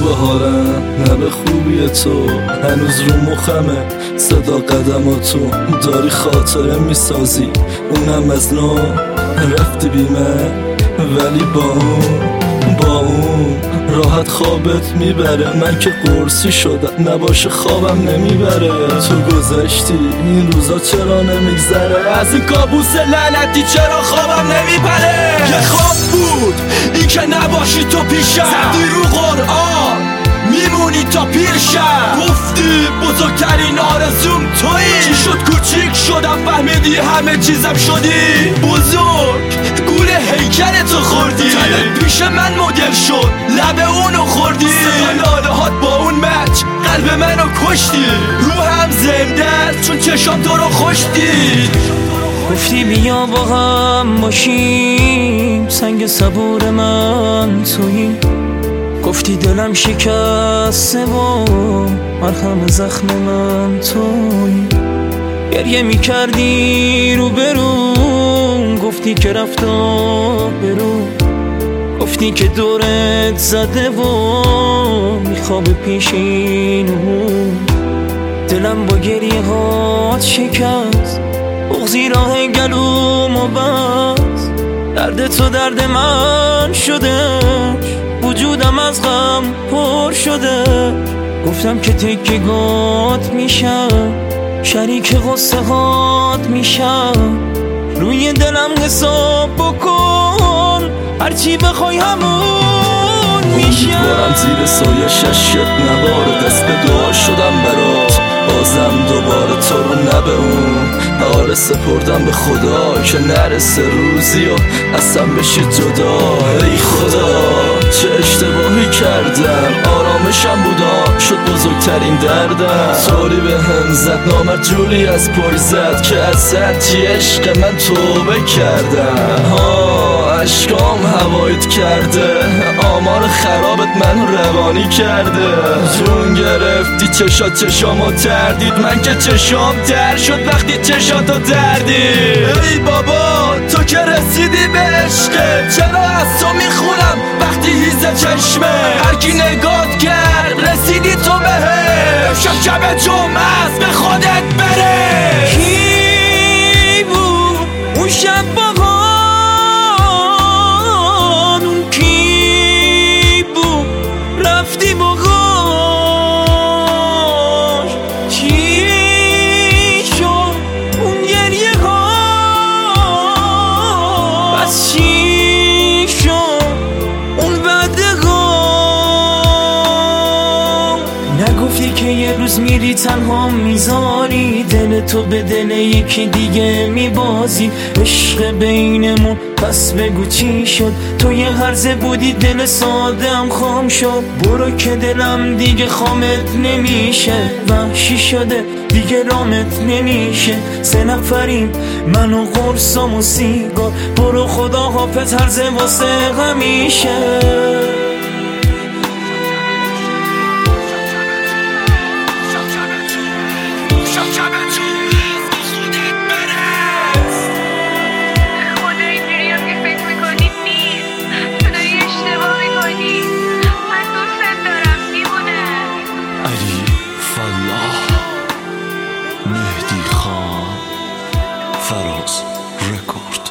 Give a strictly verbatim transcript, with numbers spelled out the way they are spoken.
به حالم نه به خوبی تو، هنوز رو مخمه صدا قدماتو، داری خاطره میسازی اونم از نو. رفتی بی من ولی با اون با اون راحت خوابت میبره، من که قرصی شدم نباشه خوابم نمیبره. تو گذشتی این روزا چرا نمیگذره، از این کابوس لعنتی چرا خوابم نمیبره. یه خواب بود این که نباشی تو پیشم، زدی رو قرآن میمونی تا پیرشم، گفتی بزرگترین آرزوم تویی، چی شد کوچیک شدم فهمیدی همه چیزم شدی بزرگ، گوله هیکل تو خوردی، تنت پیش من مدل شد لب اونو خوردی، صدا لاله هات با اون مچ قلب منو کشتی، روحم زنده است چون چشام تو رو خوش دید. گفتی بیا با هم باشیم، سنگ صبور من تویی، گفتی دلم شکسته و مرهم زخم من تویی، گریه میکردی رو برون، گفتی که رفت و برو، گفتی که دورت زده و میخواب پیشینو، دلم با گریه هات شکست، بغضی راه گلوم و بس، درد تو درد من شده، وجودم از غم پر شده، گفتم که تکه گات میشم، شریک غصه هات میشم، روی دلم حساب بکن هرچی بخوای همون میشم. امیدوارم زیر سایه ششت نباره، دست به دعا شدم برات، بازم دوباره تو رو نبه اون آره سپردم به خدا، که نرسه روزی و اصلا بشی جدا. ای خدا چه اشتباهی کردم، آرامشم بودم شد بزرگترین دردم، طوری به هم زد نامرد جولی از پای زد، که از سطحی عشق من توبه کردم. ها عشقام هوایت کرده، آمار خرابت من روانی کرده، جون گرفتی چشات چشامو تردید، من که چشام در شد وقتی چشاتو دردی. ای بابا تو که رسیدی به عشقه، چرا از تو میخونم وقتی هیزه چشمه، هرکی نگات کرد رسیدی تو بهه، امشب شب جمعه است به خودت بره. کی بود اون شب باهان، اون کی بود رفتی باهاش، چی شد اون گریه ها، بس چی شد اون وعده ها، نگفتی که یه روز میری تنها میذاری، دل تو به دل یکی دیگه میبازی، عشق بینمون پس بگو چی شد، تو یه هرزه بودی دل ساده هم خام شد، برو که دلم دیگه خامت نمیشه، وحشی شده دیگه رامت نمیشه، سه نفریم من و قرصام و سیگار، برو خدا حافظ هرزه واسه همیشه. علی فلاح، مهدی خان، فراز رکورد.